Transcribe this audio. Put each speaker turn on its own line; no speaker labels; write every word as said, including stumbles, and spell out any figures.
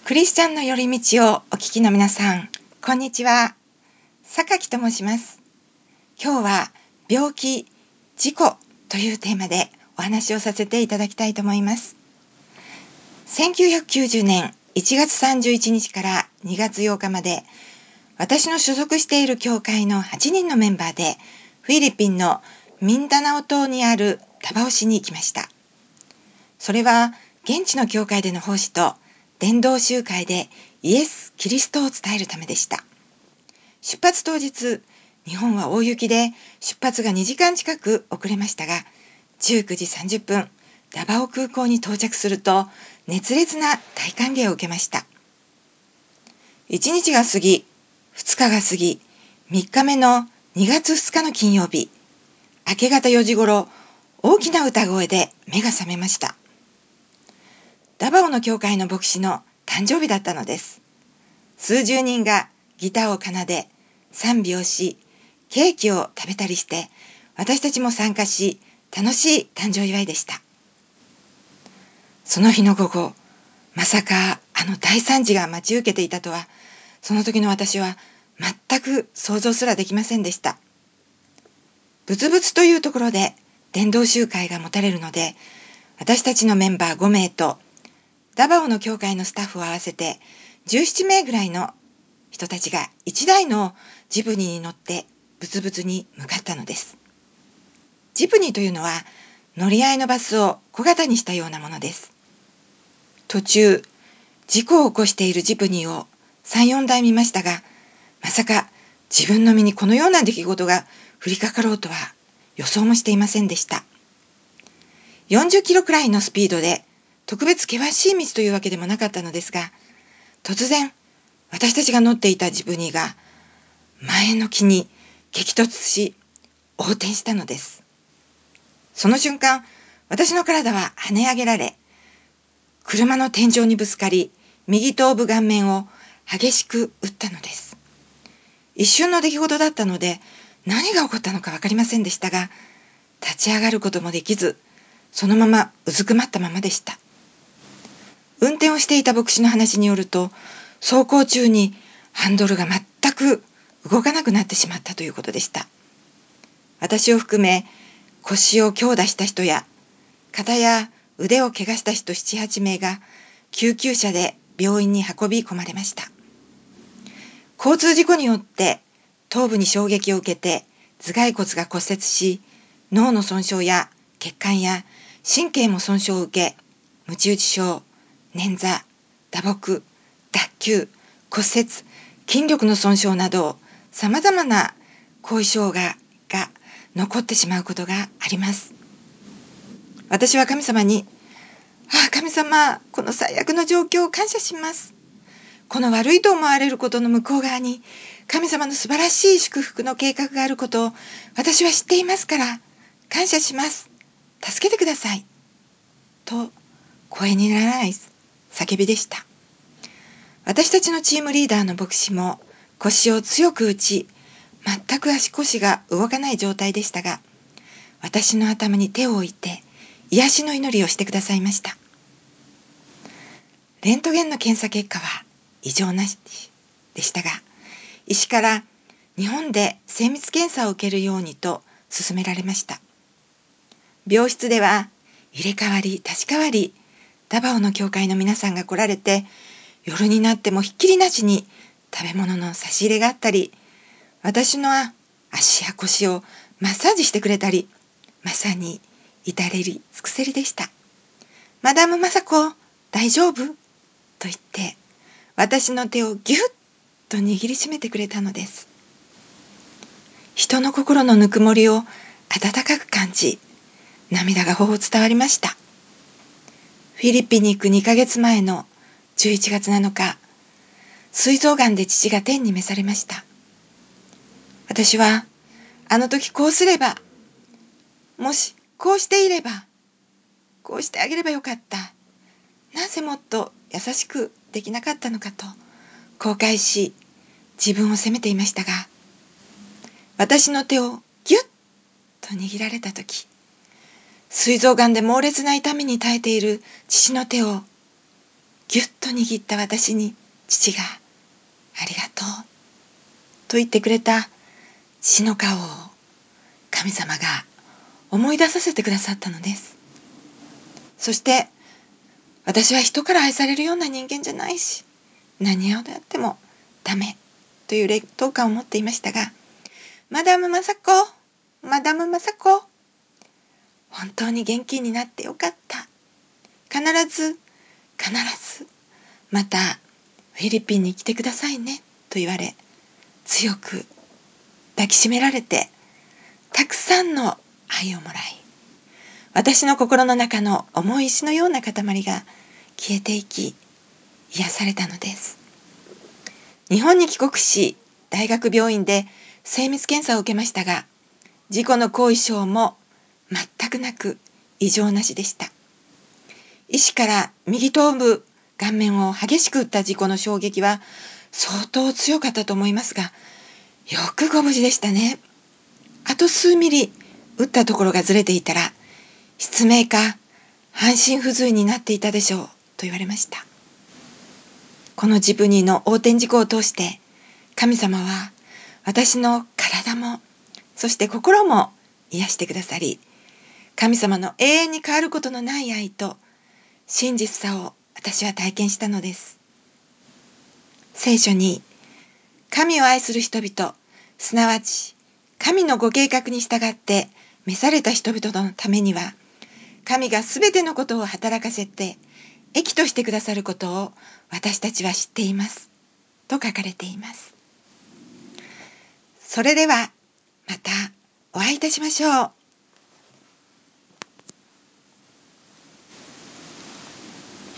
クリスチャンの寄り道をお聞きの皆さん、こんにちは。榊と申します。今日は病気、事故というテーマでお話をさせていただきたいと思います。せんきゅうひゃくきゅうじゅうねんいちがつさんじゅういちにちからにがつようかまで、私の所属している教会のはちにんのメンバーで、フィリピンのミンダナオ島にあるダバオ市に行きました。それは現地の教会での奉仕と伝道集会でイエス・キリストを伝えるためでした。出発当日、日本は大雪で出発がにじかん近く遅れましたが、じゅうくじさんじゅっぷん、ダバオ空港に到着すると熱烈な大歓迎を受けました。いちにちが過ぎ、ふつかが過ぎ、みっかめのにがつふつかの金曜日、明け方よじごろ、大きな歌声で目が覚めました。ダバオの教会の牧師の誕生日だったのです。数十人がギターを奏で、賛美をし、ケーキを食べたりして、私たちも参加し、楽しい誕生祝いでした。その日の午後、まさかあの大惨事が待ち受けていたとは、その時の私は全く想像すらできませんでした。仏々というところで伝道集会が持たれるので、私たちのメンバーごめいと、ダバオの教会のスタッフを合わせてじゅうななめいぐらいの人たちがいちだいのジプニーに乗って仏々に向かったのです。ジプニーというのは乗り合いのバスを小型にしたようなものです。途中、事故を起こしているジプニーをさん、よんだい見ましたが、まさか自分の身にこのような出来事が降りかかろうとは予想もしていませんでした。よんじゅっキロくらいのスピードで特別険しい道というわけでもなかったのですが、突然私たちが乗っていたジプニーが前の木に激突し横転したのです。その瞬間、私の体は跳ね上げられ、車の天井にぶつかり、右頭部顔面を激しく打ったのです。一瞬の出来事だったので、何が起こったのかわかりませんでしたが、立ち上がることもできず、そのままうずくまったままでした。運転をしていた牧師の話によると、走行中にハンドルが全く動かなくなってしまったということでした。私を含め、腰を強打した人や、肩や腕を怪我した人なな、はちめいが救急車で病院に運び込まれました。交通事故によって頭部に衝撃を受けて頭蓋骨が骨折し、脳の損傷や血管や神経も損傷を受け、ムチ打ち症、捻挫、打撲、脱臼、骨折、筋力の損傷など様々な後遺症がが残ってしまうことがあります。私は神様に、ああ神様、この最悪の状況を感謝します。この悪いと思われることの向こう側に神様の素晴らしい祝福の計画があることを私は知っていますから感謝します。助けてください。と声にならない叫びでした。私たちのチームリーダーの牧師も腰を強く打ち、全く足腰が動かない状態でしたが、私の頭に手を置いて癒しの祈りをしてくださいました。レントゲンの検査結果は異常なしでしたが、医師から日本で精密検査を受けるようにと勧められました。病室では入れ替わり立ち替わり、ダバオの教会の皆さんが来られて、夜になってもひっきりなしに食べ物の差し入れがあったり、私の足や腰をマッサージしてくれたり、まさに至れり尽くせりでした。マダムマサコ、大丈夫？と言って、私の手をギュッと握りしめてくれたのです。人の心のぬくもりを温かく感じ、涙が頬を伝わりました。フィリピンに行くにかげつまえのじゅういちがつなのか、膵臓がんで父が天に召されました。私は、あの時こうすれば、もしこうしていれば、こうしてあげればよかった。なぜもっと優しくできなかったのかと後悔し、自分を責めていましたが、私の手をギュッと握られたとき、膵臓がんで猛烈な痛みに耐えている父の手をぎゅっと握った私に父がありがとうと言ってくれた父の顔を神様が思い出させてくださったのです。そして私は人から愛されるような人間じゃないし、何をやってもダメという劣等感を持っていましたが、マダムマサコ、マダムマサコ、本当に元気になってよかった。必ず、必ず、またフィリピンに来てくださいねと言われ、強く抱きしめられて、たくさんの愛をもらい、私の心の中の重い石のような塊が消えていき、癒されたのです。日本に帰国し、大学病院で精密検査を受けましたが、事故の後遺症も全くなく異常なしでした。医師から右頭部顔面を激しく打った事故の衝撃は相当強かったと思いますが、よくご無事でしたね。あと数ミリ打ったところがずれていたら、失明か半身不随になっていたでしょうと言われました。このジプニーの横転事故を通して、神様は私の体も、そして心も癒してくださり、神様の永遠に変わることのない愛と真実さを私は体験したのです。聖書に、神を愛する人々、すなわち神のご計画に従って召された人々のためには、神がすべてのことを働かせて益としてくださることを私たちは知っていますと書かれています。それではまたお会いいたしましょう。